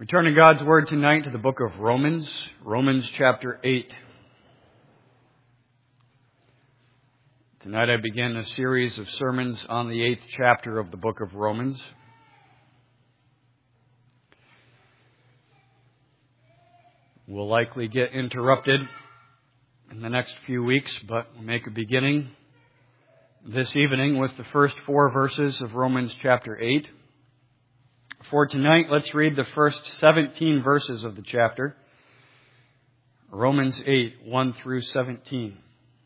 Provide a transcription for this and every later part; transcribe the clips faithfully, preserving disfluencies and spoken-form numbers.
We turn in God's Word tonight to the book of Romans, Romans chapter eight. Tonight I begin a series of sermons on the eighth chapter of the book of Romans. We'll likely get interrupted in the next few weeks, but we'll make a beginning this evening with the first four verses of Romans chapter eight. For tonight, let's read the first seventeen verses of the chapter. Romans eight, one through seventeen.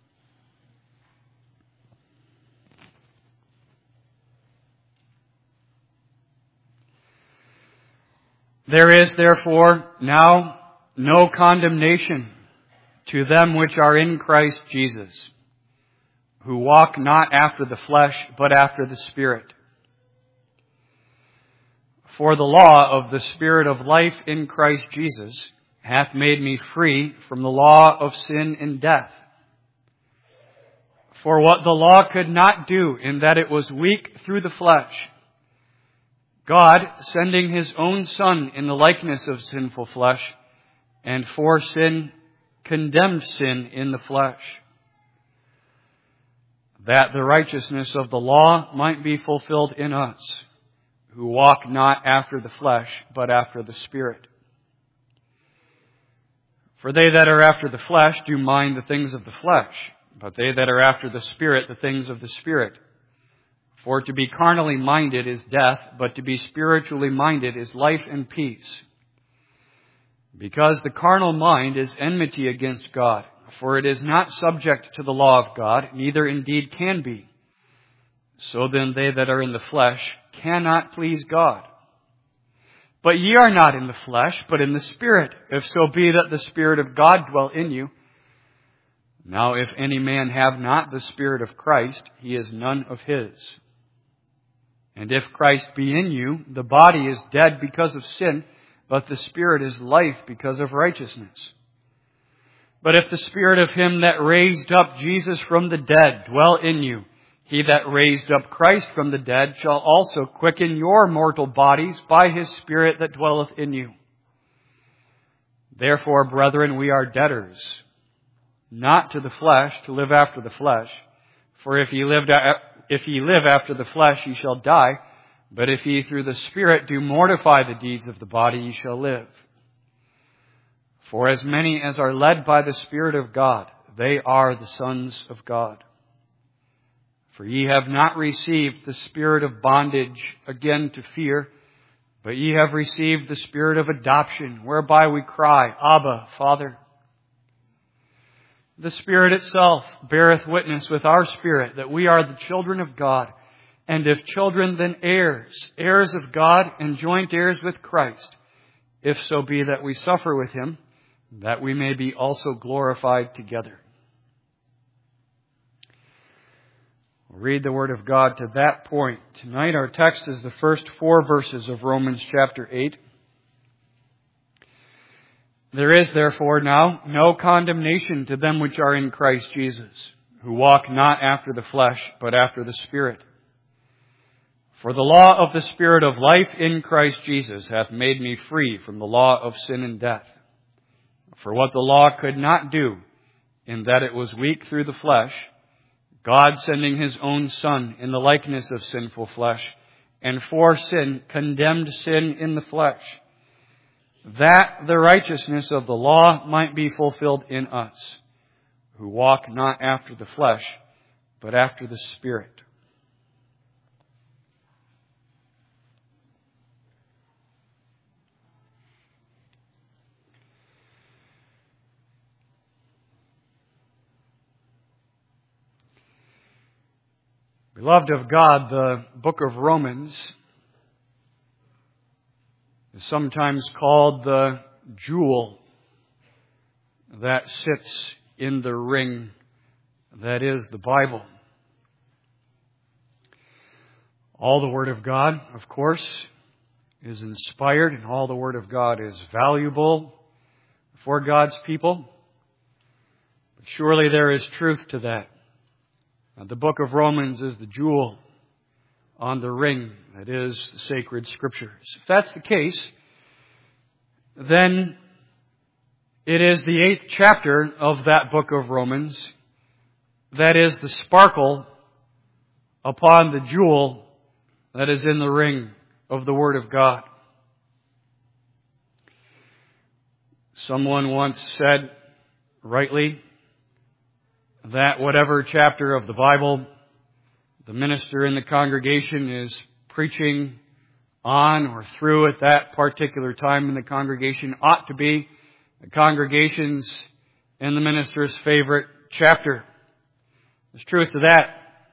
There is therefore now no condemnation to them which are in Christ Jesus, who walk not after the flesh, but after the Spirit. For the law of the Spirit of life in Christ Jesus hath made me free from the law of sin and death. For what the law could not do, in that it was weak through the flesh, God, sending His own Son in the likeness of sinful flesh, and for sin, condemned sin in the flesh, that the righteousness of the law might be fulfilled in us, who walk not after the flesh, but after the Spirit. For they that are after the flesh do mind the things of the flesh, but they that are after the Spirit, the things of the Spirit. For to be carnally minded is death, but to be spiritually minded is life and peace. Because the carnal mind is enmity against God, for it is not subject to the law of God, neither indeed can be. So then they that are in the flesh cannot please God. But ye are not in the flesh, but in the Spirit, if so be that the Spirit of God dwell in you. Now if any man have not the Spirit of Christ, he is none of His. And if Christ be in you, the body is dead because of sin, but the Spirit is life because of righteousness. But if the Spirit of Him that raised up Jesus from the dead dwell in you, He that raised up Christ from the dead shall also quicken your mortal bodies by His Spirit that dwelleth in you. Therefore, brethren, we are debtors, not to the flesh, to live after the flesh. For if ye lived, if ye live after the flesh, ye shall die. But if ye through the Spirit do mortify the deeds of the body, ye shall live. For as many as are led by the Spirit of God, they are the sons of God. For ye have not received the spirit of bondage again to fear, but ye have received the Spirit of adoption, whereby we cry, Abba, Father. The Spirit itself beareth witness with our spirit that we are the children of God, and if children, then heirs, heirs of God, and joint heirs with Christ, if so be that we suffer with Him, that we may be also glorified together. We'll read the Word of God to that point. Tonight our text is the first four verses of Romans chapter eight. There is therefore now no condemnation to them which are in Christ Jesus, who walk not after the flesh, but after the Spirit. For the law of the Spirit of life in Christ Jesus hath made me free from the law of sin and death. For what the law could not do, in that it was weak through the flesh, God sending His own Son in the likeness of sinful flesh, and for sin condemned sin in the flesh, that the righteousness of the law might be fulfilled in us, who walk not after the flesh, but after the Spirit. Beloved of God, the book of Romans is sometimes called the jewel that sits in the ring that is the Bible. All the Word of God, of course, is inspired, and all the Word of God is valuable for God's people. But surely there is truth to that. The book of Romans is the jewel on the ring that is the sacred Scriptures. If that's the case, then it is the eighth chapter of that book of Romans that is the sparkle upon the jewel that is in the ring of the Word of God. Someone once said, rightly, that whatever chapter of the Bible the minister in the congregation is preaching on or through at that particular time in the congregation ought to be the congregation's and the minister's favorite chapter. There's truth to that.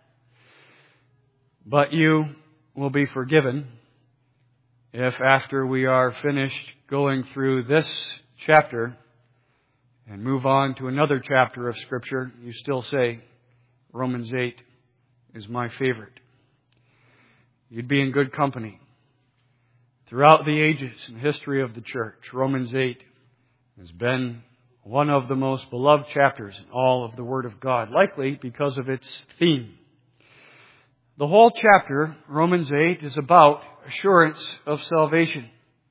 But you will be forgiven if after we are finished going through this chapter and move on to another chapter of Scripture, you still say, Romans eight is my favorite. You'd be in good company. Throughout the ages and history of the church, Romans eight has been one of the most beloved chapters in all of the Word of God, likely because of its theme. The whole chapter, Romans eight, is about assurance of salvation.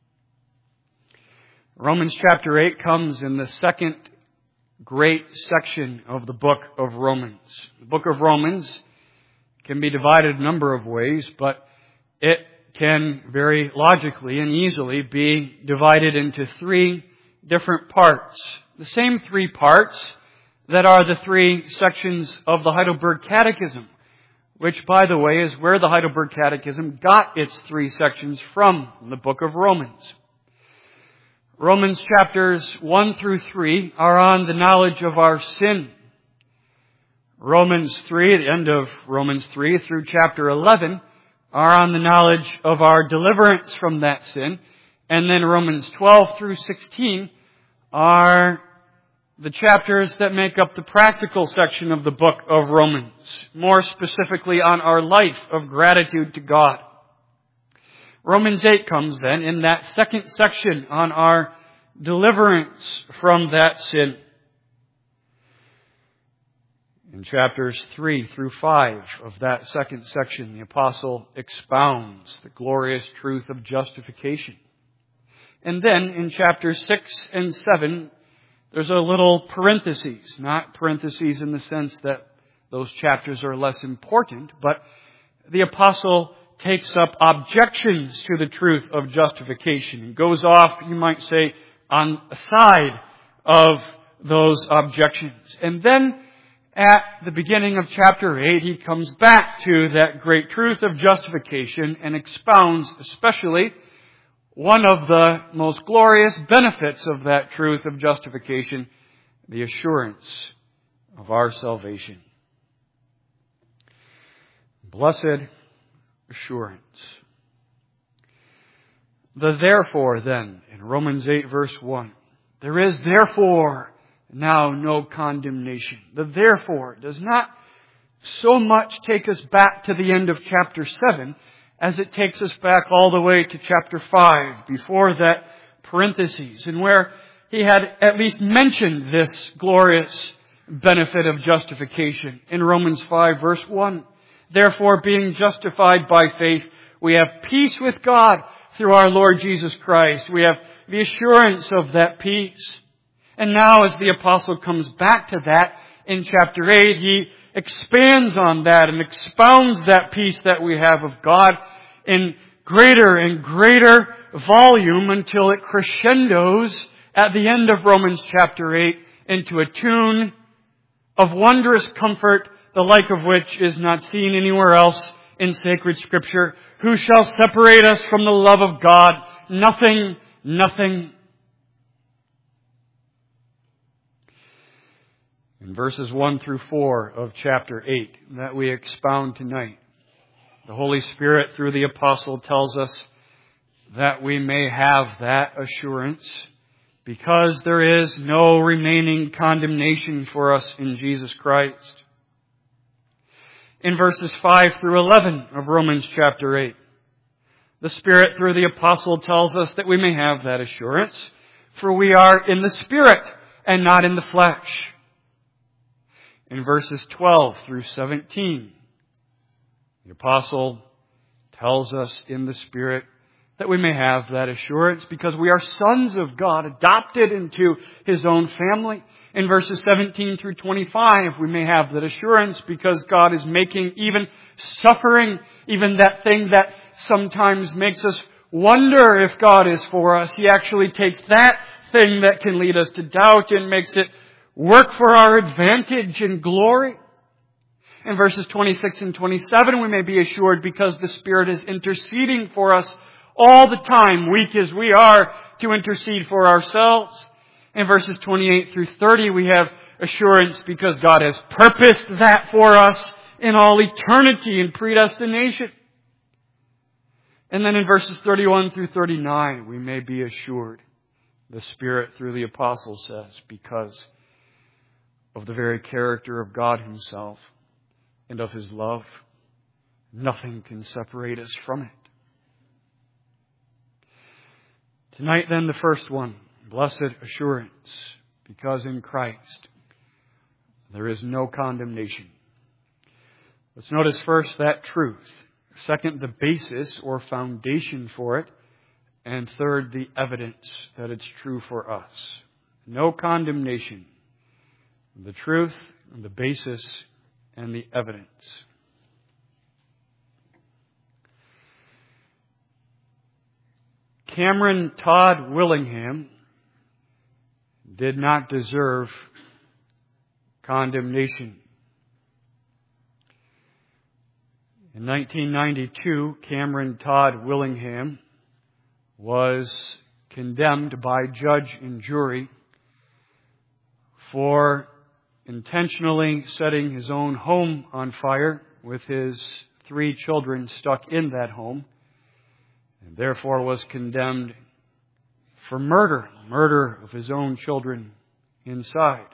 Romans chapter eight comes in the second great section of the book of Romans. The book of Romans can be divided a number of ways, but it can very logically and easily be divided into three different parts. The same three parts that are the three sections of the Heidelberg Catechism, which, by the way, is where the Heidelberg Catechism got its three sections from, in the book of Romans. Romans chapters one through three are on the knowledge of our sin. Romans three, at the end of Romans three through chapter eleven, are on the knowledge of our deliverance from that sin. And then Romans twelve through sixteen are the chapters that make up the practical section of the book of Romans, more specifically on our life of gratitude to God. Romans eight comes then in that second section on our deliverance from that sin. In chapters three through five of that second section, the apostle expounds the glorious truth of justification. And then in chapters six and seven, there's a little parentheses, not parentheses in the sense that those chapters are less important, but the apostle takes up objections to the truth of justification and goes off, you might say, on the side of those objections. And then at the beginning of chapter eight, he comes back to that great truth of justification and expounds especially one of the most glorious benefits of that truth of justification, the assurance of our salvation. Blessed assurance. The therefore then, in Romans eight verse one, there is therefore now no condemnation. The therefore does not so much take us back to the end of chapter seven as it takes us back all the way to chapter five, before that parentheses, and where he had at least mentioned this glorious benefit of justification in Romans five verse one. Therefore, being justified by faith, we have peace with God through our Lord Jesus Christ. We have the assurance of that peace. And now as the apostle comes back to that in chapter eight, he expands on that and expounds that peace that we have of God in greater and greater volume until it crescendos at the end of Romans chapter eight into a tune of wondrous comfort, the like of which is not seen anywhere else in sacred Scripture. Who shall separate us from the love of God? Nothing, nothing. In verses one through four of chapter eight that we expound tonight, the Holy Spirit through the apostle tells us that we may have that assurance because there is no remaining condemnation for us in Jesus Christ. In verses five through eleven of Romans chapter eight, the Spirit through the apostle tells us that we may have that assurance, for we are in the Spirit and not in the flesh. In verses twelve through seventeen, the apostle tells us in the Spirit that we may have that assurance because we are sons of God, adopted into His own family. In verses seventeen through twenty-five, we may have that assurance because God is making even suffering, even that thing that sometimes makes us wonder if God is for us. He actually takes that thing that can lead us to doubt and makes it work for our advantage and glory. In verses twenty-six and twenty-seven, we may be assured because the Spirit is interceding for us all the time, weak as we are, to intercede for ourselves. In verses twenty-eight through thirty, we have assurance because God has purposed that for us in all eternity and predestination. And then in verses thirty-one through thirty-nine, we may be assured, the Spirit through the apostle says, because of the very character of God Himself and of His love, nothing can separate us from it. Tonight then, the first one, blessed assurance, because in Christ there is no condemnation. Let's notice first that truth. Second, the basis or foundation for it. And third, the evidence that it's true for us. No condemnation. The truth, the basis, and the evidence. Cameron Todd Willingham did not deserve condemnation. In nineteen ninety-two, Cameron Todd Willingham was condemned by judge and jury for intentionally setting his own home on fire with his three children stuck in that home, and therefore was condemned for murder, murder of his own children inside.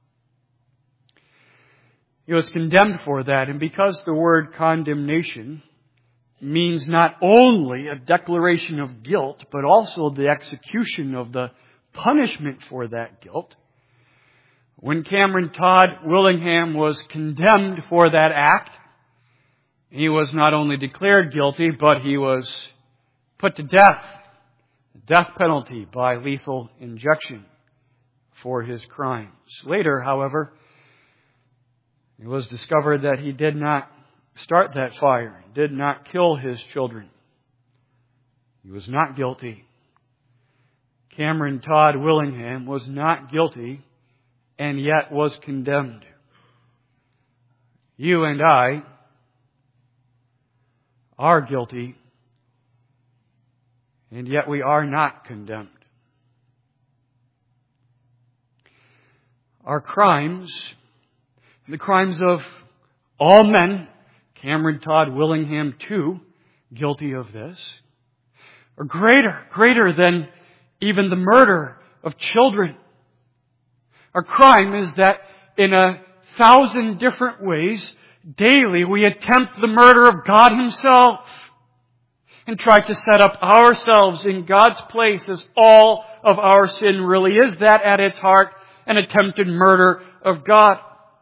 He was condemned for that, and because the word condemnation means not only a declaration of guilt, but also the execution of the punishment for that guilt, when Cameron Todd Willingham was condemned for that act, he was not only declared guilty, but he was put to death, death penalty by lethal injection for his crimes. Later, however, it was discovered that he did not start that fire, did not kill his children. He was not guilty. Cameron Todd Willingham was not guilty and yet was condemned. You and I are guilty, and yet we are not condemned. Our crimes, the crimes of all men, Cameron Todd Willingham too, guilty of this, are greater, greater than even the murder of children. Our crime is that in a thousand different ways, daily we attempt the murder of God Himself and try to set up ourselves in God's place as all of our sin really is. That at its heart, an attempted murder of God.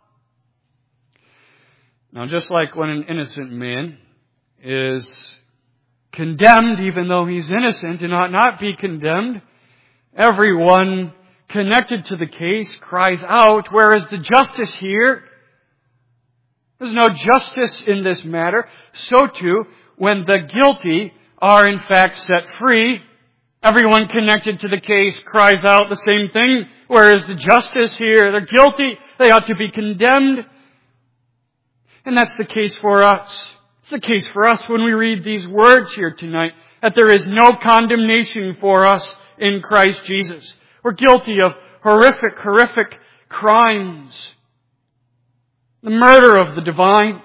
Now, just like when an innocent man is condemned, even though he's innocent and ought not be condemned, everyone connected to the case cries out, where is the justice here? There's no justice in this matter. So too, when the guilty are in fact set free, everyone connected to the case cries out the same thing. Where is the justice here? They're guilty. They ought to be condemned. And that's the case for us. It's the case for us when we read these words here tonight, that there is no condemnation for us in Christ Jesus. We're guilty of horrific, horrific crimes. The murder of the divine.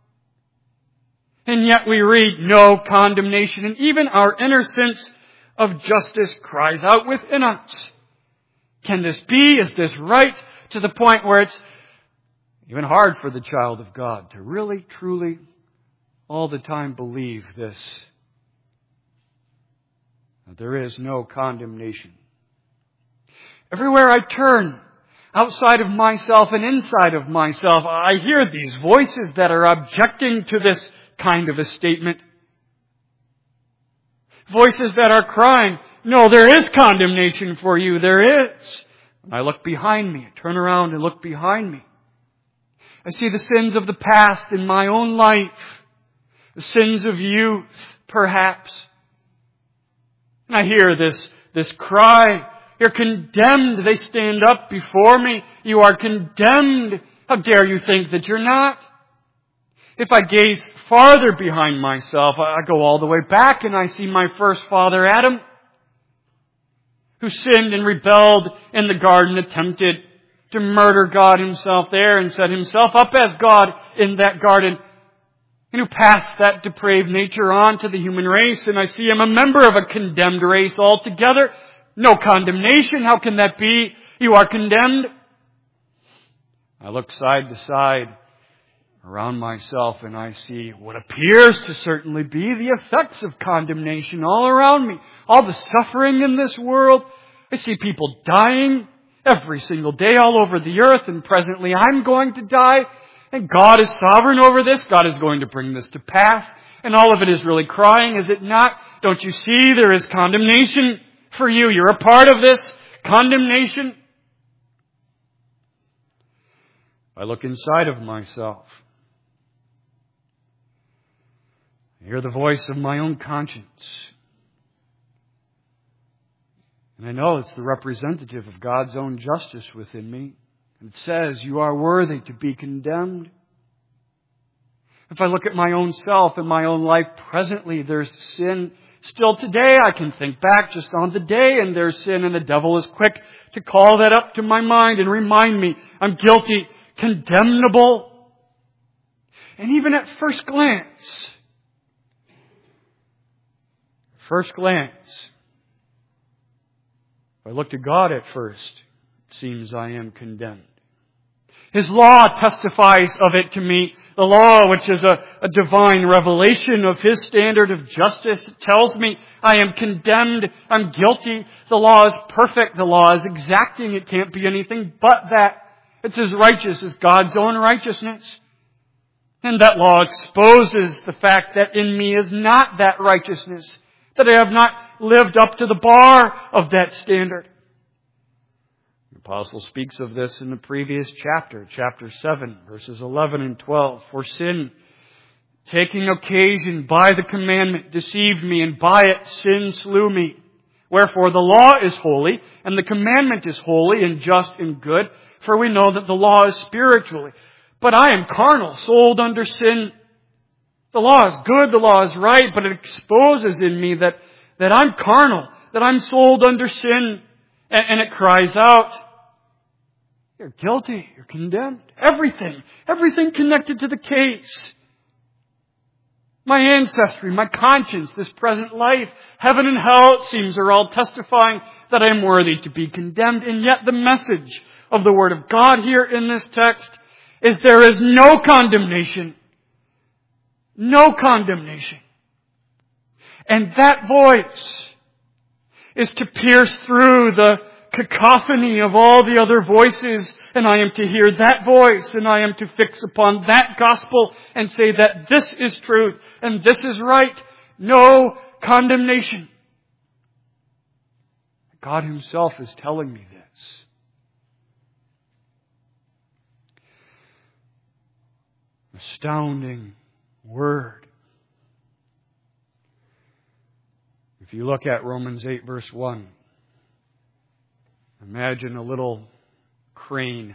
And yet we read no condemnation. And even our inner sense of justice cries out within us. Can this be? Is this right? To the point where it's even hard for the child of God to really, truly, all the time believe this. That there is no condemnation. Everywhere I turn, outside of myself and inside of myself, I hear these voices that are objecting to this kind of a statement. Voices that are crying, no, there is condemnation for you. There is. I look behind me. I turn around and look behind me. I see the sins of the past in my own life. The sins of youth, perhaps. And I hear this, this cry. You're condemned. They stand up before me. You are condemned. How dare you think that you're not? If I gaze farther behind myself, I go all the way back and I see my first father, Adam, who sinned and rebelled in the garden, attempted to murder God Himself there and set Himself up as God in that garden, and who passed that depraved nature on to the human race. And I see him a member of a condemned race altogether. No condemnation. How can that be? You are condemned. I look side to side around myself and I see what appears to certainly be the effects of condemnation all around me. All the suffering in this world. I see people dying every single day all over the earth, and presently I'm going to die. And God is sovereign over this. God is going to bring this to pass. And all of it is really crying, is it not? Don't you see there is condemnation for you? You're a part of this condemnation. I look inside of myself. I hear the voice of my own conscience. And I know it's the representative of God's own justice within me. It says, you are worthy to be condemned. If I look at my own self and my own life, presently there's sin. Still today I can think back just on the day and there's sin, and the devil is quick to call that up to my mind and remind me I'm guilty, condemnable. And even at first glance, first glance, if I look to God at first, it seems I am condemned. His law testifies of it to me. The law, which is a, a divine revelation of His standard of justice, tells me I am condemned, I'm guilty. The law is perfect. The law is exacting. It can't be anything but that. It's as righteous as God's own righteousness. And that law exposes the fact that in me is not that righteousness, that I have not lived up to the bar of that standard. The Apostle speaks of this in the previous chapter, chapter seven, verses eleven and twelve. For sin, taking occasion by the commandment, deceived me, and by it sin slew me. Wherefore the law is holy, and the commandment is holy and just and good, for we know that the law is spiritually. But I am carnal, sold under sin. The law is good, the law is right, but it exposes in me that, that I'm carnal, that I'm sold under sin. And, and it cries out, you're guilty, you're condemned. Everything, everything connected to the case. My ancestry, my conscience, this present life, heaven and hell, it seems, are all testifying that I am worthy to be condemned. And yet the message of the Word of God here in this text is there is no condemnation. No condemnation. And that voice is to pierce through the cacophony of all the other voices, and I am to hear that voice, and I am to fix upon that gospel and say that this is truth and this is right. No condemnation. God Himself is telling me this. Astounding word. If you look at Romans eight verse one, imagine a little crane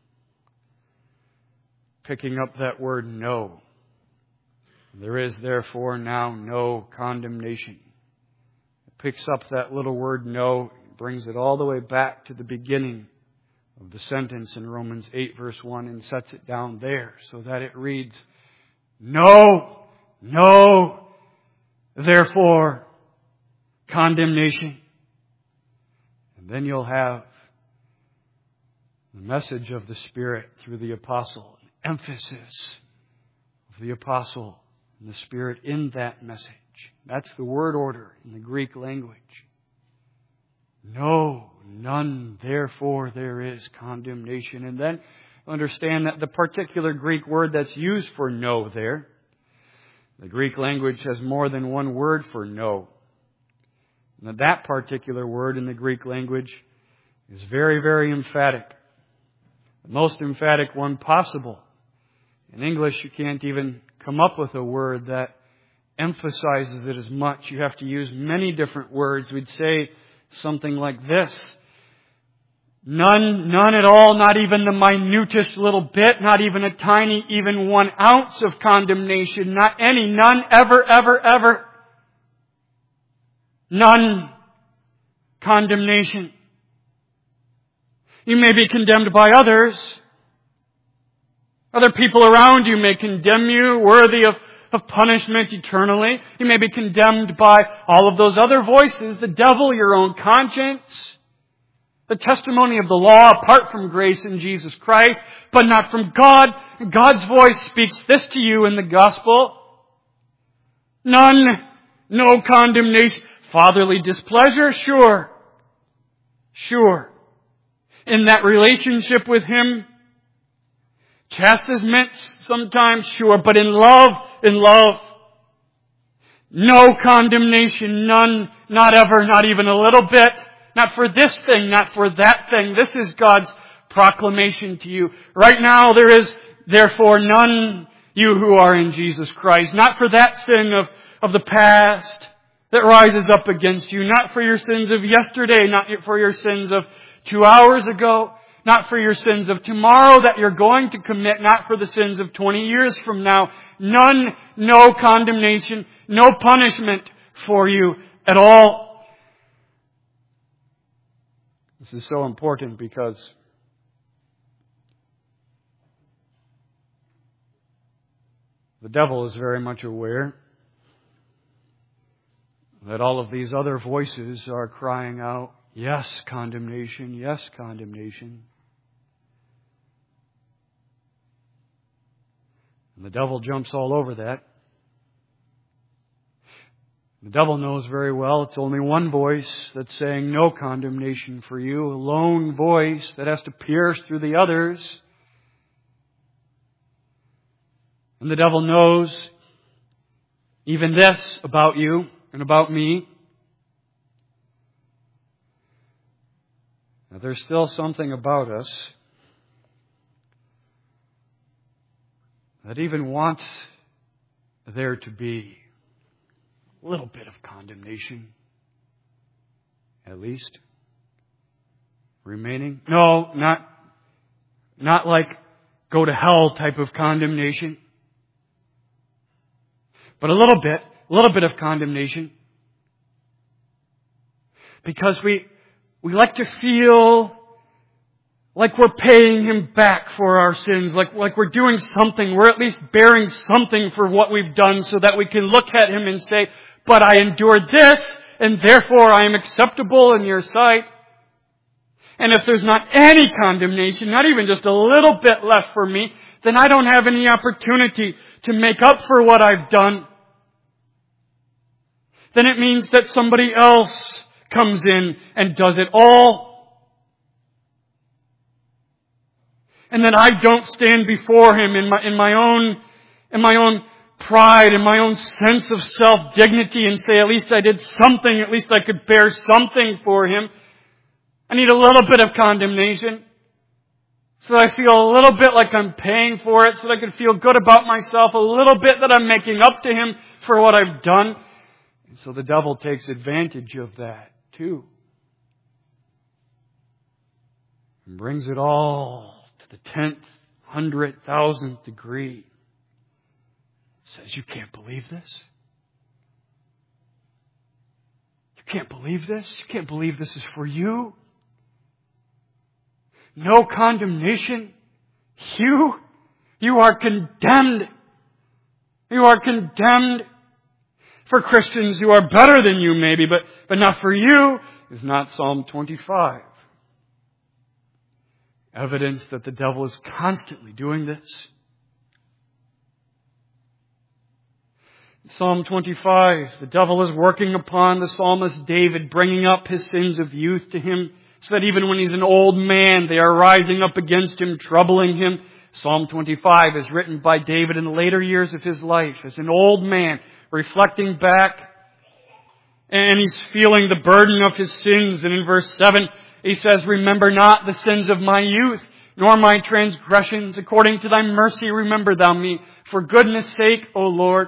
picking up that word no. There is therefore now no condemnation. It picks up that little word no, brings it all the way back to the beginning of the sentence in Romans eight verse one and sets it down there so that it reads, no, no, therefore condemnation. And then you'll have the message of the Spirit through the apostle, emphasis of the apostle and the Spirit in that message. That's the word order in the Greek language. No, none, therefore there is condemnation. And then understand that the particular Greek word that's used for no there, the Greek language has more than one word for no. Now, that particular word in the Greek language is very, very emphatic. The most emphatic one possible. In English, you can't even come up with a word that emphasizes it as much. You have to use many different words. We'd say something like this. None, none at all, not even the minutest little bit, not even a tiny, even one ounce of condemnation, not any, none, ever, ever, ever. None condemnation. You may be condemned by others. Other people around you may condemn you, worthy of, of punishment eternally. You may be condemned by all of those other voices, the devil, your own conscience, the testimony of the law apart from grace in Jesus Christ, but not from God. God's voice speaks this to you in the gospel. None, no condemnation. Fatherly displeasure? Sure. Sure. In that relationship with Him, chastisement sometimes, sure, but in love, in love, no condemnation, none, not ever, not even a little bit, not for this thing, not for that thing. This is God's proclamation to you. Right now there is therefore none, you who are in Jesus Christ, not for that sin of, of the past that rises up against you, not for your sins of yesterday, not for your sins of two hours ago, not for your sins of tomorrow that you're going to commit, not for the sins of twenty years from now. None, no condemnation, no punishment for you at all. This is so important because the devil is very much aware that all of these other voices are crying out, yes, condemnation, yes, condemnation. And the devil jumps all over that. The devil knows very well it's only one voice that's saying no condemnation for you, a lone voice that has to pierce through the others. And the devil knows even this about you and about me. Now, there's still something about us that even wants there to be a little bit of condemnation, at least, remaining. No, not, not like go to hell type of condemnation, but a little bit, a little bit of condemnation. Because we, we like to feel like we're paying Him back for our sins, like, like we're doing something, we're at least bearing something for what we've done so that we can look at Him and say, but I endured this, and therefore I am acceptable in your sight. And if there's not any condemnation, not even just a little bit left for me, then I don't have any opportunity to make up for what I've done. Then it means that somebody else comes in and does it all. And then I don't stand before Him in my, in my own, in my own pride, in my own sense of self-dignity and say, at least I did something, at least I could bear something for Him. I need a little bit of condemnation so that I feel a little bit like I'm paying for it, so that I can feel good about myself, a little bit that I'm making up to Him for what I've done. And so the devil takes advantage of that too. And brings it all to the tenth, hundred, thousandth degree. Says, you can't believe this? You can't believe this? You can't believe this is for you? No condemnation? You? You are condemned. You are condemned. For Christians who are better than you maybe, but, but not for you, is not Psalm twenty-five. Evidence that the devil is constantly doing this. Psalm twenty-five, the devil is working upon the psalmist David, bringing up his sins of youth to him, so that even when he's an old man, they are rising up against him, troubling him. Psalm twenty-five is written by David in the later years of his life, as an old man, reflecting back And he's feeling the burden of his sins. And in verse seven, he says, "Remember not the sins of my youth, nor my transgressions. According to thy mercy remember thou me. For goodness sake, O Lord."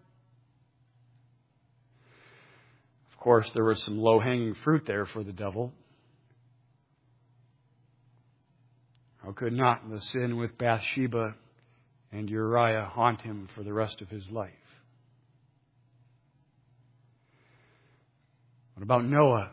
Of course, there was some low-hanging fruit there for the devil. How could not the sin with Bathsheba and Uriah haunt him for the rest of his life? What about Noah?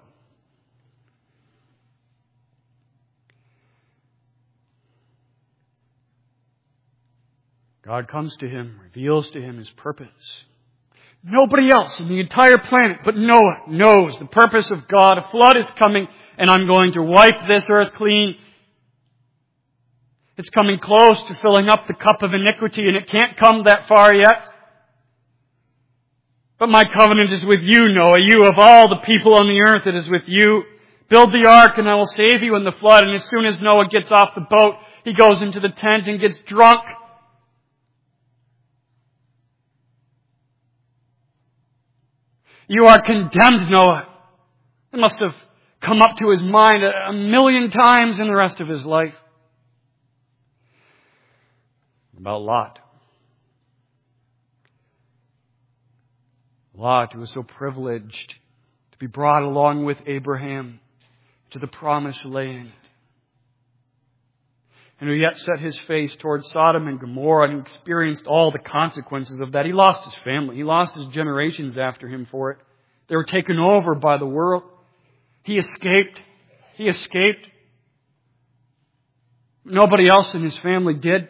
God comes to him, reveals to him His purpose. Nobody else on the entire planet but Noah knows the purpose of God. A flood is coming, and I'm going to wipe this earth clean. It's coming close to filling up the cup of iniquity, and it can't come that far yet. But my covenant is with you, Noah. You of all the people on the earth, it is with you. Build the ark, and I will save you in the flood. And as soon as Noah gets off the boat, he goes into the tent and gets drunk. You are condemned, Noah. It must have come up to his mind a million times in the rest of his life. About Lot. Lot, who was so privileged to be brought along with Abraham to the promised land, and who yet set his face towards Sodom and Gomorrah and experienced all the consequences of that. He lost his family. He lost his generations after him for it. They were taken over by the world. He escaped. He escaped. Nobody else in his family did.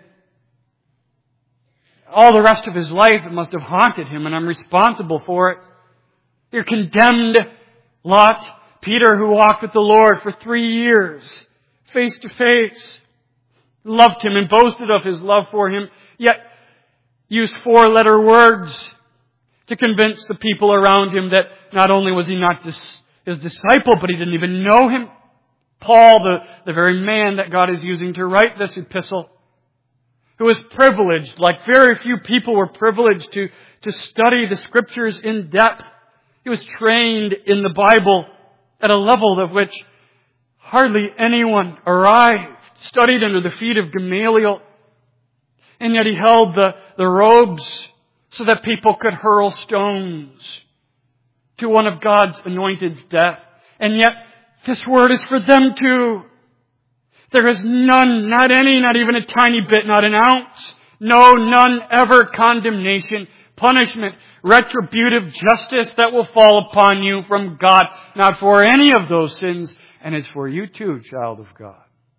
All the rest of his life, it must have haunted him, and I'm responsible for it. You're condemned, Lot. Peter, who walked with the Lord for three years, face to face, loved Him and boasted of His love for Him, yet used four-letter words to convince the people around him that not only was he not dis- his disciple, but he didn't even know Him. Paul, the, the very man that God is using to write this epistle, who was privileged, like very few people were privileged to, to study the Scriptures in depth. He was trained in the Bible at a level of which hardly anyone arrived. Studied under the feet of Gamaliel. And yet he held the, the robes so that people could hurl stones to one of God's anointed's death. And yet this word is for them too. There is none, not any, not even a tiny bit, not an ounce. No, none ever condemnation, punishment, retributive justice that will fall upon you from God. Not for any of those sins. And it's for you too, child of God.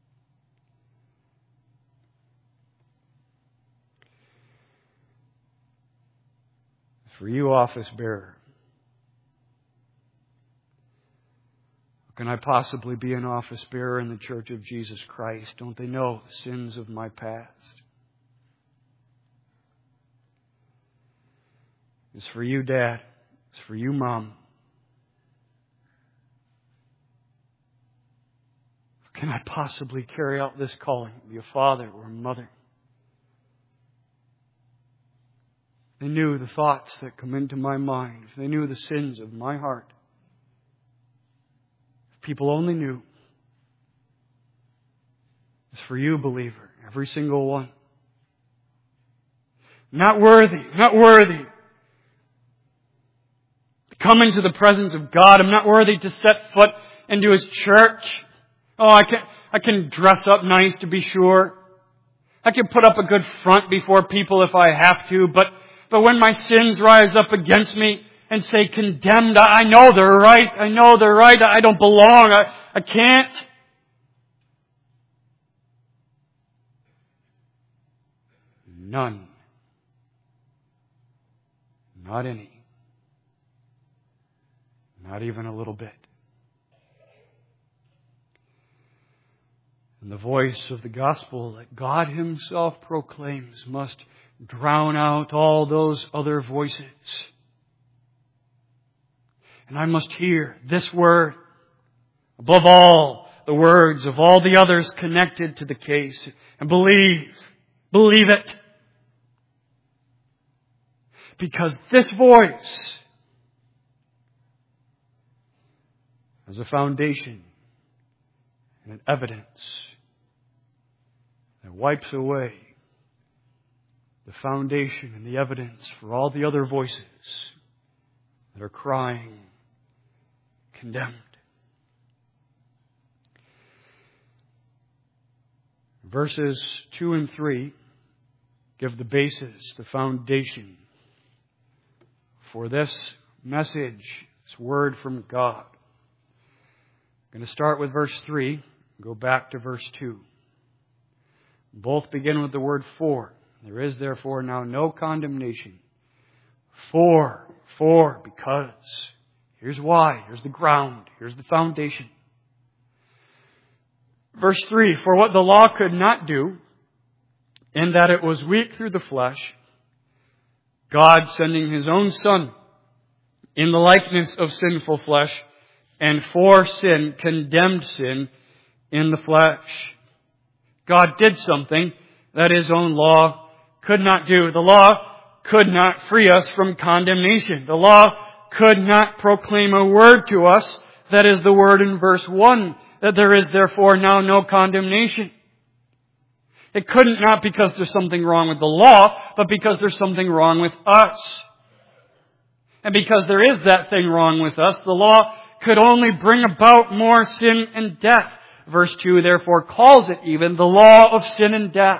For you, office bearer. How can I possibly be an office bearer in the Church of Jesus Christ? Don't they know the sins of my past? It's for you, Dad. It's for you, Mom. How can I possibly carry out this calling, be a father or a mother? They knew the thoughts that come into my mind. They knew the sins of my heart. If people only knew. It's for you, believer. Every single one. Not worthy. Not worthy. To come into the presence of God. I'm not worthy to set foot into His church. Oh, I can, I can dress up nice to be sure. I can put up a good front before people if I have to, but But when my sins rise up against me and say condemned, I know they're right. I know they're right. I don't belong. I, I can't. None. Not any. Not even a little bit. And the voice of the gospel that God Himself proclaims must drown out all those other voices. And I must hear this word above all the words of all the others connected to the case and believe, believe it. Because this voice as a foundation and an evidence that wipes away the foundation and the evidence for all the other voices that are crying, condemned. Verses two and three give the basis, the foundation for this message, this word from God. I'm going to start with verse three, go back to verse two. Both begin with the word for. There is therefore now no condemnation. For, for, because. Here's why. Here's the ground. Here's the foundation. Verse three, for what the law could not do, in that it was weak through the flesh, God sending His own Son in the likeness of sinful flesh, and for sin, condemned sin in the flesh. God did something that His own law could not do. The law could not free us from condemnation. The law could not proclaim a word to us, that is the word in verse one, that there is therefore now no condemnation. It couldn't, not because there's something wrong with the law, but because there's something wrong with us. And because there is that thing wrong with us, the law could only bring about more sin and death. Verse two therefore calls it even the law of sin and death.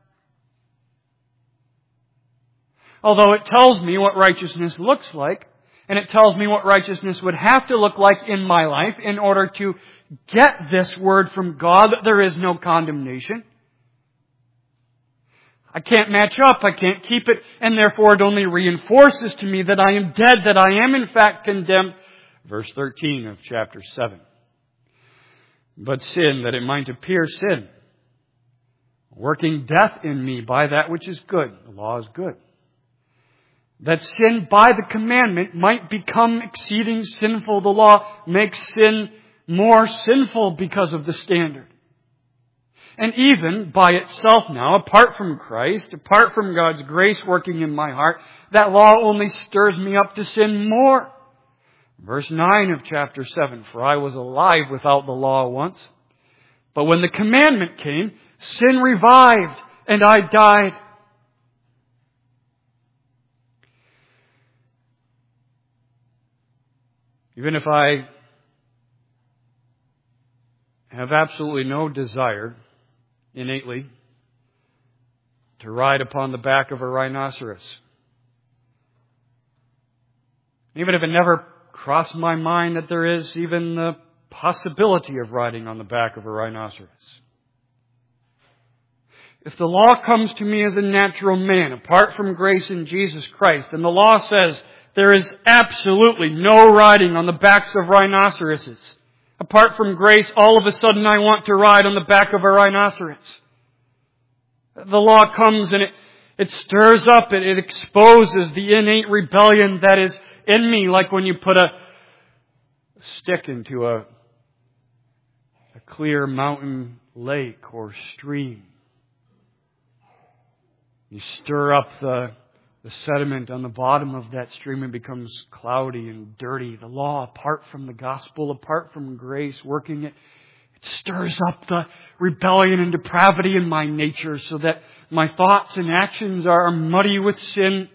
Although it tells me what righteousness looks like, and it tells me what righteousness would have to look like in my life in order to get this word from God that there is no condemnation. I can't match up, I can't keep it, and therefore it only reinforces to me that I am dead, that I am in fact condemned. Verse thirteen of chapter seven. But sin, that it might appear sin, working death in me by that which is good. The law is good. That sin by the commandment might become exceeding sinful. The law makes sin more sinful because of the standard. And even by itself now, apart from Christ, apart from God's grace working in my heart, that law only stirs me up to sin more. Verse nine of chapter seven, for I was alive without the law once, but when the commandment came, sin revived and I died. Even if I have absolutely no desire, innately, to ride upon the back of a rhinoceros, even if it never crossed my mind that there is even the possibility of riding on the back of a rhinoceros, if the law comes to me as a natural man, apart from grace in Jesus Christ, and the law says there is absolutely no riding on the backs of rhinoceroses, apart from grace, all of a sudden I want to ride on the back of a rhinoceros. The law comes and it, it stirs up, it, it exposes the innate rebellion that is in me, like when you put a stick into a, a clear mountain lake or stream. You stir up the, the sediment on the bottom of that stream, and it becomes cloudy and dirty. The law, apart from the gospel, apart from grace working it, it stirs up the rebellion and depravity in my nature so that my thoughts and actions are muddy with sin.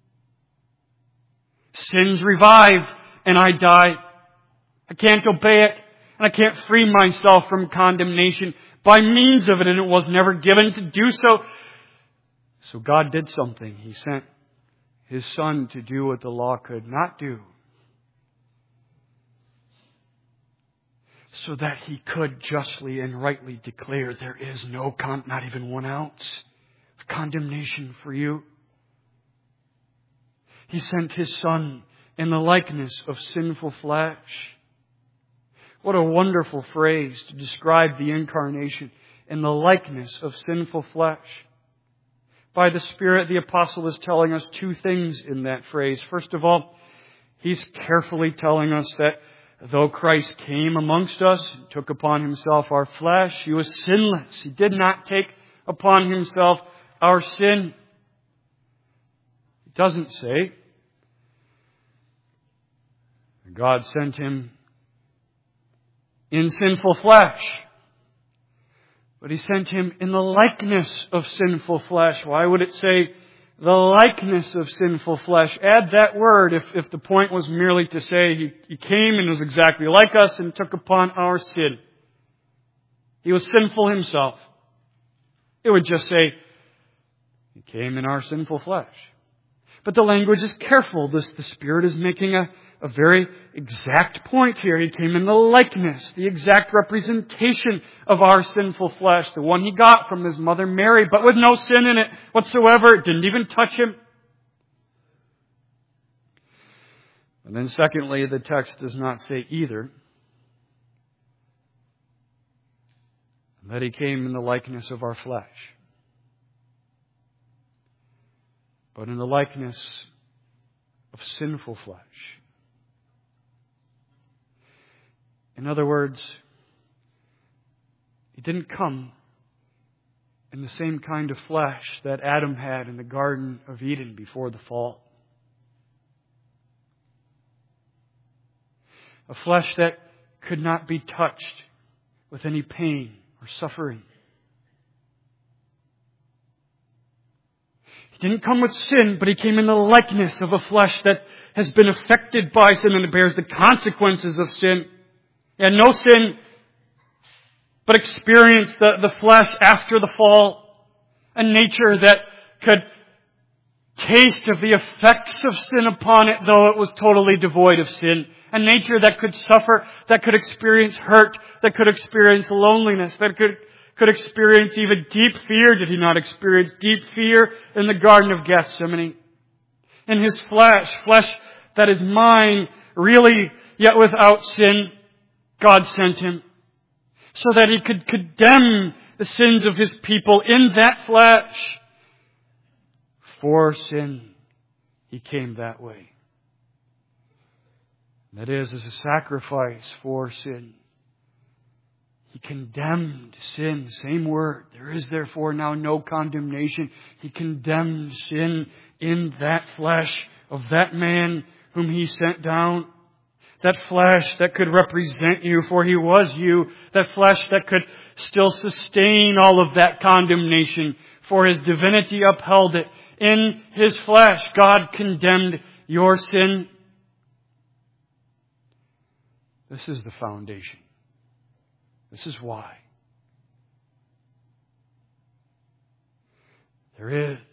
Sin's revived and I die. I can't obey it, and I can't free myself from condemnation by means of it, and it was never given to do so. So God did something. He sent His Son to do what the law could not do, so that He could justly and rightly declare there is no, con- not even one ounce of condemnation for you. He sent His Son in the likeness of sinful flesh. What a wonderful phrase to describe the incarnation, in the likeness of sinful flesh. By the Spirit, the apostle is telling us two things in that phrase. First of all, he's carefully telling us that though Christ came amongst us, took upon Himself our flesh, He was sinless. He did not take upon Himself our sin. It doesn't say God sent Him in sinful flesh. But He sent Him in the likeness of sinful flesh. Why would it say the likeness of sinful flesh? Add that word if, if the point was merely to say he, he came and was exactly like us and took upon our sin. He was sinful Himself. It would just say, He came in our sinful flesh. But the language is careful. This, the Spirit is making a, a very exact point here. He came in the likeness, the exact representation of our sinful flesh, the one He got from His mother Mary, but with no sin in it whatsoever. It didn't even touch Him. And then secondly, the text does not say either that He came in the likeness of our flesh, but in the likeness of sinful flesh. In other words, He didn't come in the same kind of flesh that Adam had in the Garden of Eden before the fall. A flesh that could not be touched with any pain or suffering. He didn't come with sin, but He came in the likeness of a flesh that has been affected by sin and bears the consequences of sin. He had no sin, but experienced the, the flesh after the fall. A nature that could taste of the effects of sin upon it, though it was totally devoid of sin. A nature that could suffer, that could experience hurt, that could experience loneliness, that could, could experience even deep fear. Did He not experience deep fear in the Garden of Gethsemane? In His flesh, flesh that is mine, really, yet without sin, God sent Him so that He could condemn the sins of His people in that flesh. For sin, He came that way. That is, as a sacrifice for sin. He condemned sin. Same word. There is therefore now no condemnation. He condemned sin in that flesh of that man whom He sent down. That flesh that could represent you, for He was you. That flesh that could still sustain all of that condemnation, for His divinity upheld it. In His flesh, God condemned your sin. This is the foundation. This is why. There is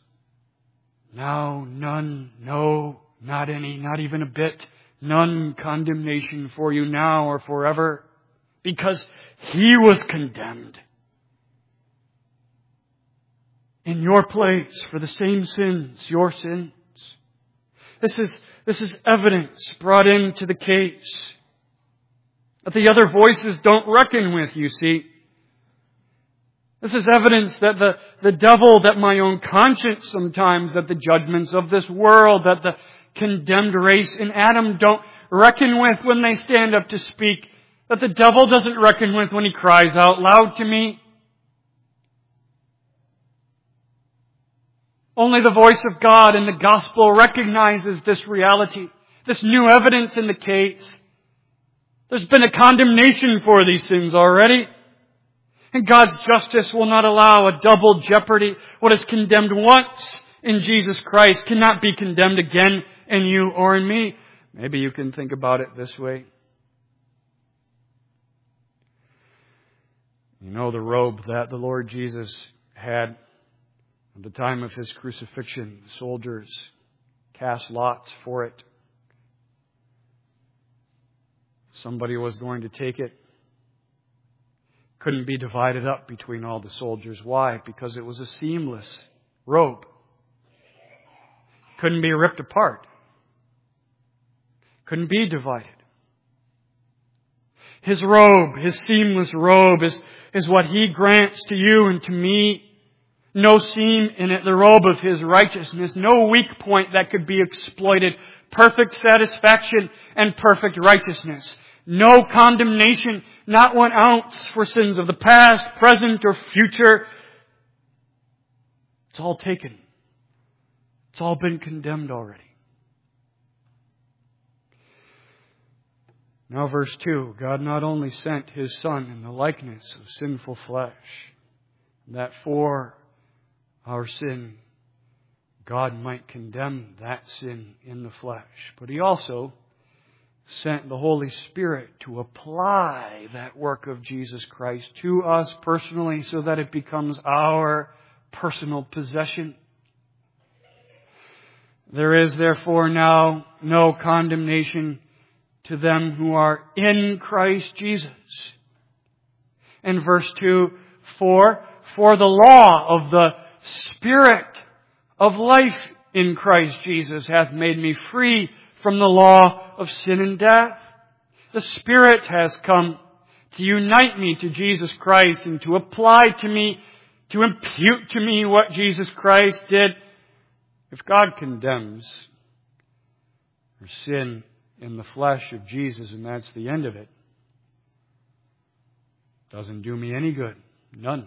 now none, no, not any, not even a bit, none condemnation for you now or forever, because He was condemned in your place for the same sins, your sins. This is, this is evidence brought into the case that the other voices don't reckon with, you see. This is evidence that the, the devil, that my own conscience sometimes, that the judgments of this world, that the condemned race in Adam don't reckon with when they stand up to speak, that the devil doesn't reckon with when he cries out loud to me. Only the voice of God in the gospel recognizes this reality, this new evidence in the case. There's been a condemnation for these sins already. And God's justice will not allow a double jeopardy. What is condemned once in Jesus Christ cannot be condemned again in you or in me. Maybe you can think about it this way. You know the robe that the Lord Jesus had at the time of His crucifixion. The soldiers cast lots for it. Somebody was going to take it. Couldn't be divided up between all the soldiers. Why? Because it was a seamless robe. Couldn't be ripped apart. Couldn't be divided. His robe, His seamless robe, is, is what He grants to you and to me. No seam in it, the robe of His righteousness. No weak point that could be exploited. Perfect satisfaction and perfect righteousness. No condemnation, not one ounce for sins of the past, present, or future. It's all taken. It's all been condemned already. Now verse two, God not only sent His Son in the likeness of sinful flesh, that for our sin God might condemn that sin in the flesh, but He also sent the Holy Spirit to apply that work of Jesus Christ to us personally so that it becomes our personal possession. There is therefore now no condemnation to them who are in Christ Jesus. And verse two, for, for the law of the Spirit of life in Christ Jesus hath made me free from the law of sin and death. The Spirit has come to unite me to Jesus Christ and to apply to me, to impute to me what Jesus Christ did. If God condemns or sin in the flesh of Jesus and that's the end of it, doesn't do me any good. None.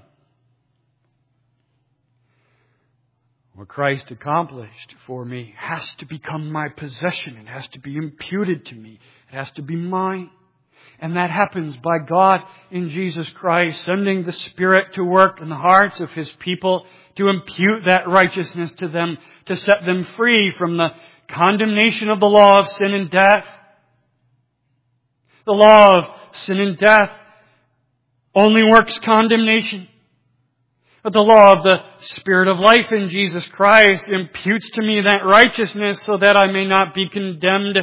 What Christ accomplished for me has to become my possession. It has to be imputed to me. It has to be mine. And that happens by God in Jesus Christ sending the Spirit to work in the hearts of His people to impute that righteousness to them, to set them free from the condemnation of the law of sin and death. The law of sin and death only works condemnation. But the law of the Spirit of life in Jesus Christ imputes to me that righteousness so that I may not be condemned.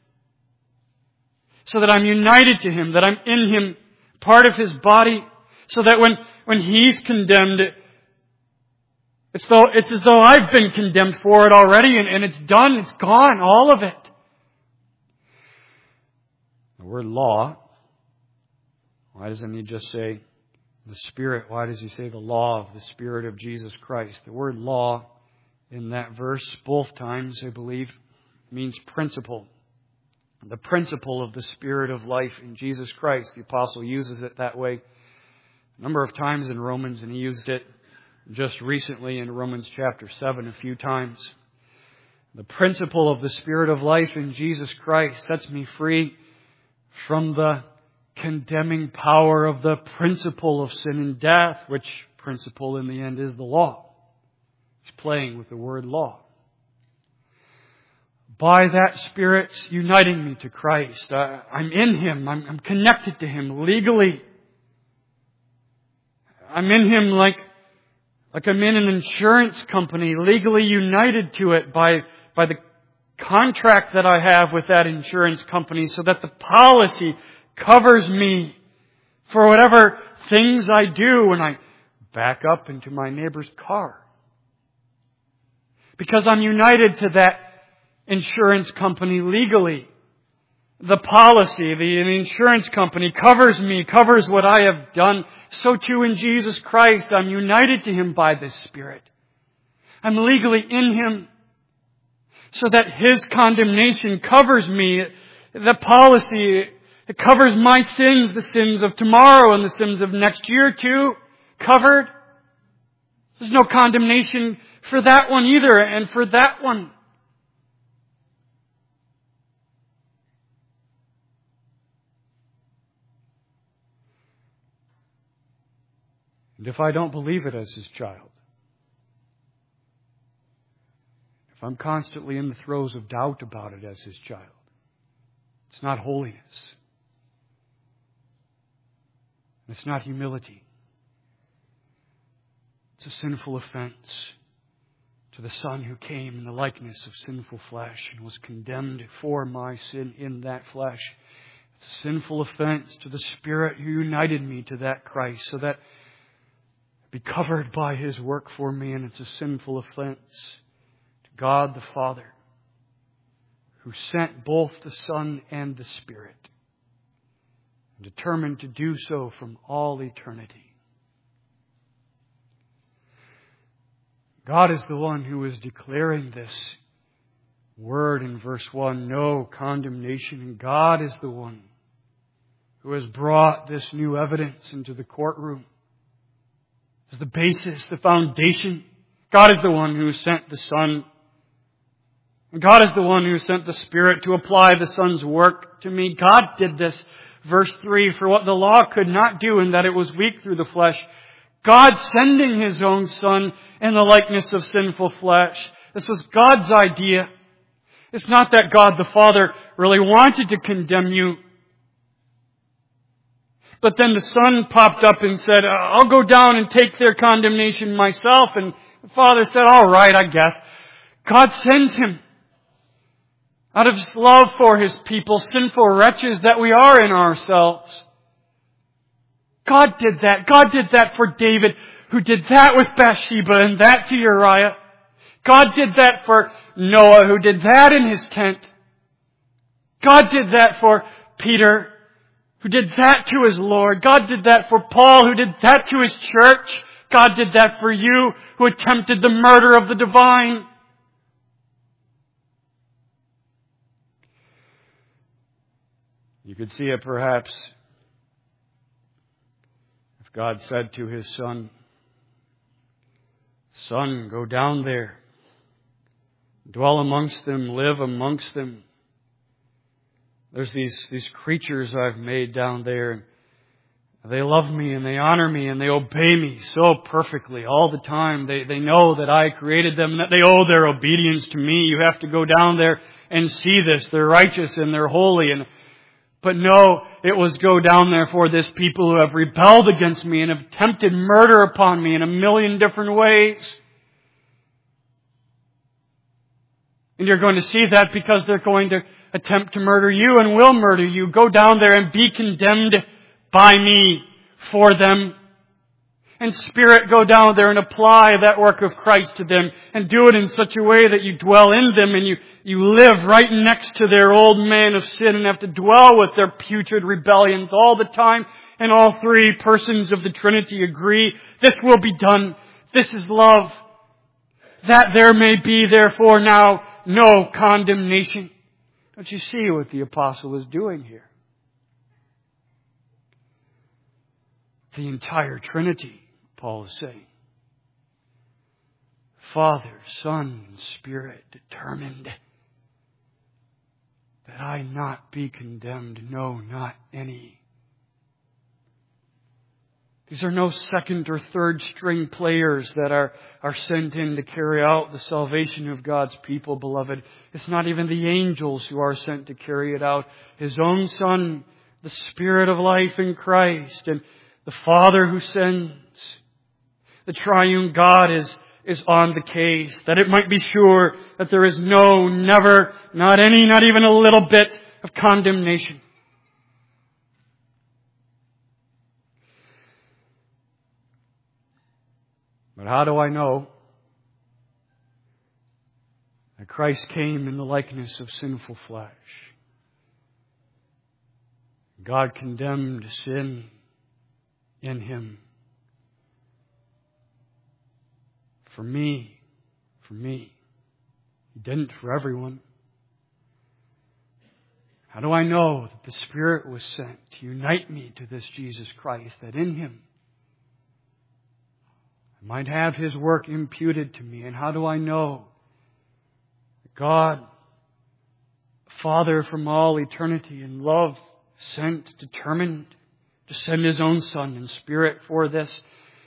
So that I'm united to Him, that I'm in Him, part of His body. So that when, when He's condemned, it's, though, it's as though I've been condemned for it already and, and it's done, it's gone, all of it. The word law, why doesn't He just say the Spirit? Why does He say the law of the Spirit of Jesus Christ? The word law in that verse, both times, I believe, means principle. The principle of the Spirit of life in Jesus Christ. The Apostle uses it that way a number of times in Romans, and he used it just recently in Romans chapter seven a few times. The principle of the Spirit of life in Jesus Christ sets me free from the condemning power of the principle of sin and death, which principle in the end is the law. He's playing with the word law. By that Spirit uniting me to Christ, uh, I'm in Him, I'm, I'm connected to Him legally. I'm in Him like, like I'm in an insurance company, legally united to it by, by the contract that I have with that insurance company so that the policy covers me for whatever things I do when I back up into my neighbor's car. Because I'm united to that insurance company legally. The policy, the insurance company covers me, covers what I have done. So too in Jesus Christ, I'm united to Him by this Spirit. I'm legally in Him so that His condemnation covers me. The policy, it covers my sins, the sins of tomorrow and the sins of next year too, covered. There's no condemnation for that one either, and for that one. And if I don't believe it as His child, if I'm constantly in the throes of doubt about it as His child, it's not holiness. It's not humility. It's a sinful offense to the Son who came in the likeness of sinful flesh and was condemned for my sin in that flesh. It's a sinful offense to the Spirit who united me to that Christ so that be covered by His work for me, and it's a sinful offense to God the Father who sent both the Son and the Spirit and determined to do so from all eternity. God is the one who is declaring this word in verse one, no condemnation, and God is the one who has brought this new evidence into the courtroom. As the basis, the foundation. God is the one who sent the Son. God is the one who sent the Spirit to apply the Son's work to me. God did this. Verse three, for what the law could not do in that it was weak through the flesh, God sending His own Son in the likeness of sinful flesh. This was God's idea. It's not that God the Father really wanted to condemn you. But then the Son popped up and said, I'll go down and take their condemnation myself. And the Father said, all right, I guess. God sends Him out of His love for His people, sinful wretches that we are in ourselves. God did that. God did that for David, who did that with Bathsheba and that to Uriah. God did that for Noah, who did that in his tent. God did that for Peter, who did that to his Lord. God did that for Paul, who did that to his church. God did that for you, who attempted the murder of the divine. You could see it perhaps if God said to His Son, Son, go down there, dwell amongst them, live amongst them. There's these, these creatures I've made down there, and they love me and they honor me and they obey me so perfectly all the time. They, they know that I created them and that they owe their obedience to me. You have to go down there and see this. They're righteous and they're holy. And But no, it was go down there for this people who have rebelled against me and have attempted murder upon me in a million different ways. And you're going to see that because they're going to attempt to murder you and will murder you. Go down there and be condemned by me for them. And Spirit, go down there and apply that work of Christ to them and do it in such a way that you dwell in them and you, you live right next to their old man of sin and have to dwell with their putrid rebellions all the time. And all three persons of the Trinity agree, this will be done. This is love. That there may be, therefore, now no condemnation. Don't you see what the apostle is doing here? The entire Trinity, Paul is saying. Father, Son, and Spirit determined that I not be condemned, no, not any. These are no second or third string players that are, are sent in to carry out the salvation of God's people, beloved. It's not even the angels who are sent to carry it out. His own Son, the Spirit of life in Christ, and the Father who sends. The triune God is, is on the case, that it might be sure that there is no, never, not any, not even a little bit of condemnation. But how do I know that Christ came in the likeness of sinful flesh? God condemned sin in Him. For me, for me. He didn't for everyone. How do I know that the Spirit was sent to unite me to this Jesus Christ, that in Him I might have His work imputed to me? And how do I know that God, Father from all eternity in love, sent, determined to send His own Son in Spirit for this?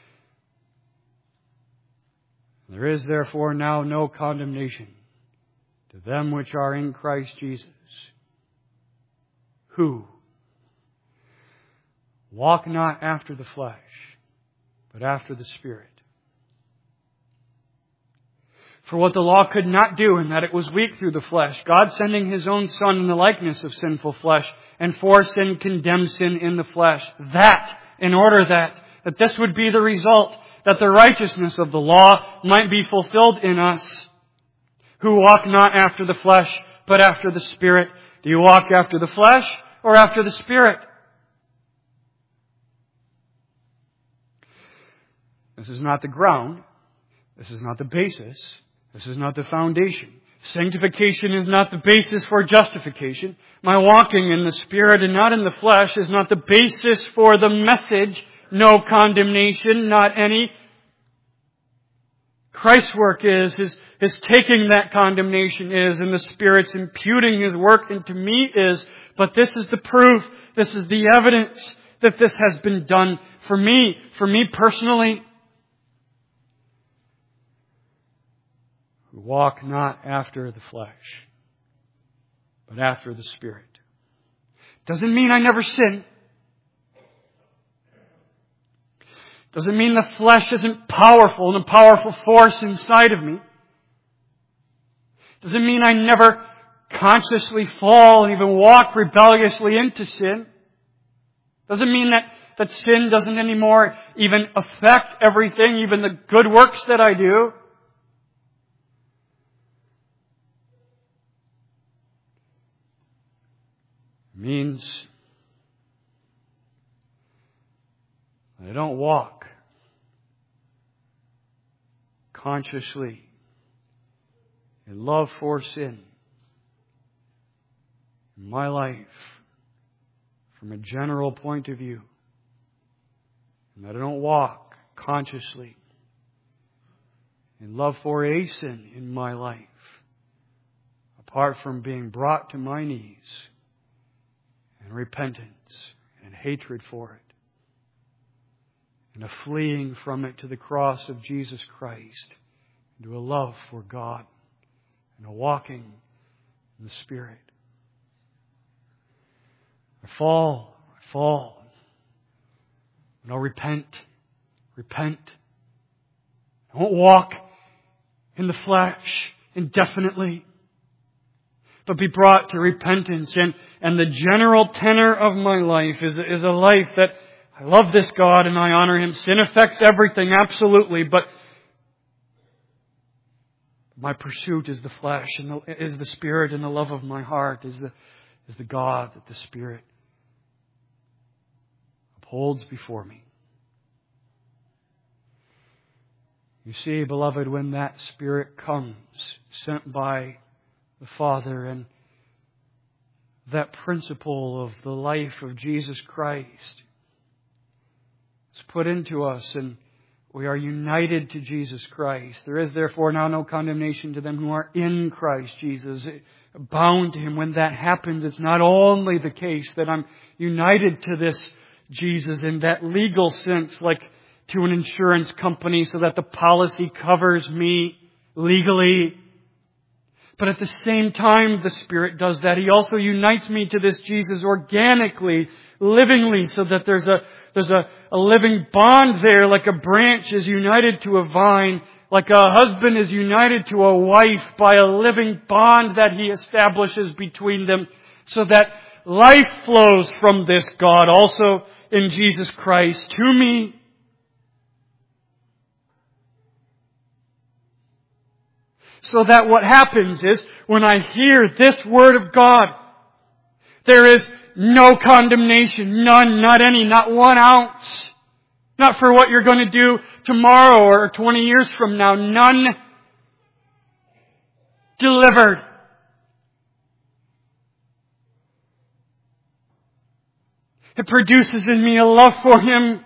There is therefore now no condemnation to them which are in Christ Jesus, who walk not after the flesh, but after the Spirit. For what the law could not do, in that it was weak through the flesh, God sending His own Son in the likeness of sinful flesh, and for sin condemned sin in the flesh, that, in order that, that this would be the result, that the righteousness of the law might be fulfilled in us, who walk not after the flesh, but after the Spirit. Do you walk after the flesh or after the Spirit? This is not the ground. This is not the basis. This is not the foundation. Sanctification is not the basis for justification. My walking in the Spirit and not in the flesh is not the basis for the message. No condemnation, not any. Christ's work is, His, His taking that condemnation is, and the Spirit's imputing His work into me is. But this is the proof, this is the evidence that this has been done for me, for me personally. We walk not after the flesh, but after the Spirit. Doesn't mean I never sin. Doesn't mean the flesh isn't powerful and a powerful force inside of me. Doesn't mean I never consciously fall and even walk rebelliously into sin. Doesn't mean that, that sin doesn't anymore even affect everything, even the good works that I do. It means that I don't walk consciously in love for sin in my life from a general point of view. And that I don't walk consciously in love for a sin in my life apart from being brought to my knees in repentance and hatred for it, and a fleeing from it to the cross of Jesus Christ, into a love for God, and a walking in the Spirit. I fall, I fall. And I'll repent, repent. I won't walk in the flesh indefinitely, but be brought to repentance. And, and the general tenor of my life is, is a life that I love this God and I honor Him. Sin affects everything, absolutely, but my pursuit is the flesh and the, is the Spirit, and the love of my heart is the, is the God that the Spirit upholds before me. You see, beloved, when that Spirit comes, sent by the Father, and that principle of the life of Jesus Christ is put into us, and we are united to Jesus Christ. There is therefore now no condemnation to them who are in Christ Jesus, bound to Him. When that happens, it's not only the case that I'm united to this Jesus in that legal sense, like to an insurance company so that the policy covers me legally. But at the same time the Spirit does that, He also unites me to this Jesus organically, livingly, so that there's a there's a, a living bond there, like a branch is united to a vine, like a husband is united to a wife by a living bond that He establishes between them, so that life flows from this God also in Jesus Christ to me. So that what happens is, when I hear this Word of God, there is no condemnation, none, not any, not one ounce. Not for what you're going to do tomorrow or twenty years from now, none. Delivered. It produces in me a love for Him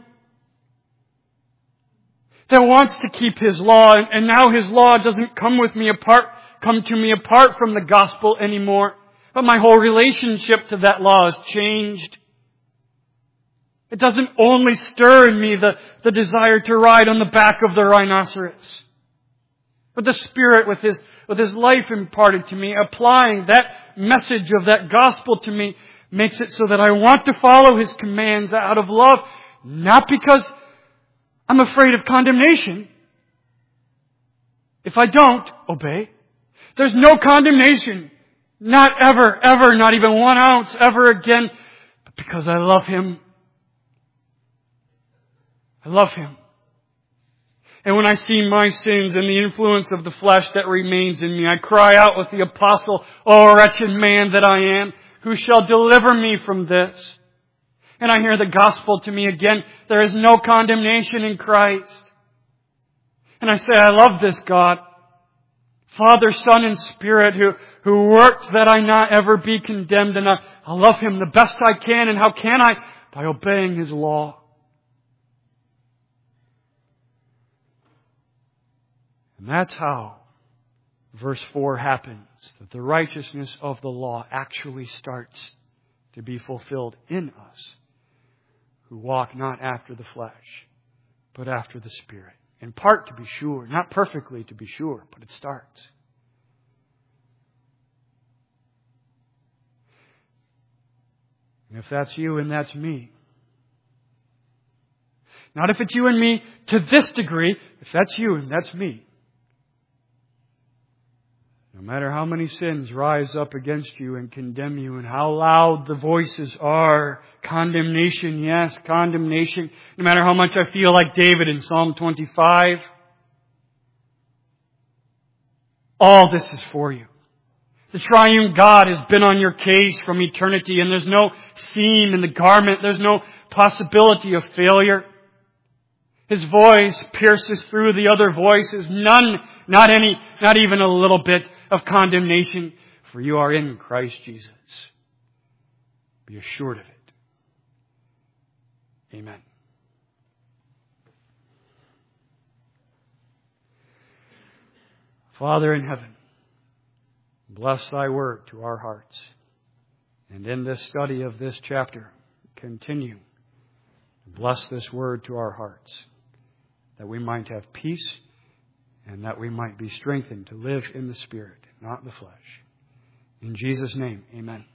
that wants to keep His law, and now His law doesn't come with me apart, come to me apart from the gospel anymore. But my whole relationship to that law has changed. It doesn't only stir in me the, the desire to ride on the back of the rhinoceros, but the Spirit with His, with His life imparted to me, applying that message of that gospel to me, makes it so that I want to follow His commands out of love, not because I'm afraid of condemnation. If I don't obey, there's no condemnation. Not ever, ever, not even one ounce ever again. But because I love Him. I love Him. And when I see my sins and the influence of the flesh that remains in me, I cry out with the apostle, "O wretched man that I am, who shall deliver me from this?" And I hear the gospel to me again. There is no condemnation in Christ. And I say, I love this God, Father, Son, and Spirit, who, who worked that I not ever be condemned. And I, I love Him the best I can. And how can I? By obeying His law. And And that's how verse four happens, that the righteousness of the law actually starts to be fulfilled in us who walk not after the flesh, but after the Spirit. In part to be sure, not perfectly to be sure, but it starts. And if that's you and that's me, not if it's you and me to this degree, if that's you and that's me, no matter how many sins rise up against you and condemn you and how loud the voices are, condemnation, yes, condemnation, no matter how much I feel like David in Psalm twenty-five, all this is for you. The triune God has been on your case from eternity, and there's no seam in the garment. There's no possibility of failure. His voice pierces through the other voices. None, not any, not even a little bit of condemnation, for you are in Christ Jesus. Be assured of it. Amen. Father in heaven, bless Thy word to our hearts. And in this study of this chapter, continue to bless this word to our hearts, that we might have peace and that we might be strengthened to live in the Spirit, not the flesh. In Jesus' name, amen.